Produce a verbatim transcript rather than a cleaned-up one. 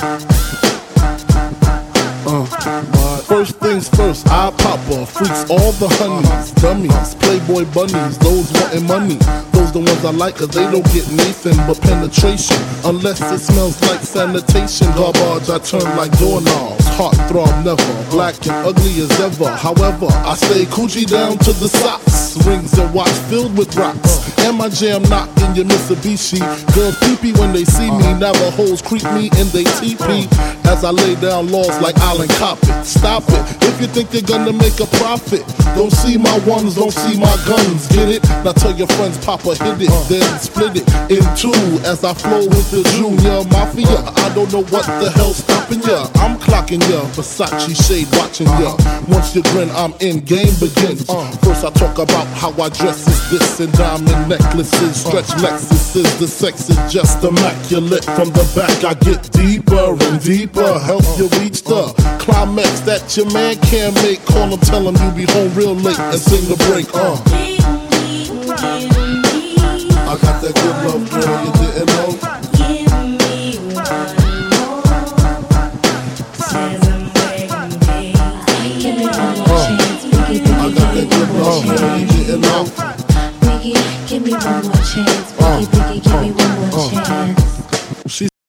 Uh, first things first, I pop off, freaks all the honeys, dummies, playboy bunnies, those wanting money. Those the ones I like, cause they don't get Nathan but penetration. Unless it smells like sanitation. Garbage, I turn like doorknobs. Heart throb never, black and ugly as ever. However, I stay coochie down to the socks. Rings and watch filled with rocks. And my jam knocking your Mitsubishi. Girls peepee when they see me. Navajos creep me in they teepee. As I lay down laws like Island Coppet. Stop it, if you think you're gonna make a profit. Don't see my ones, don't see my guns, get it? Now tell your friends Papa hit it, then split it in two. As I flow with the Junior Mafia. I don't know what the hell's stopping ya. I'm clocking ya, Versace shade watching ya. Once you grin, I'm in, game begins. First I talk about how I dress is this, and diamond necklaces, stretch Lexuses. The sex is just immaculate. From the back I get deeper and deeper. Help you reach the climax that your man can't make. Call him, tell him you be home real late and sing the break. Uh. I got that good love, girl, you didn't know. Give me one more. Says I'm begging, baby. Give me one more chance. Biggie, biggie, I got that good love, girl, you didn't know. Biggie, give me one more chance. Biggie, biggie,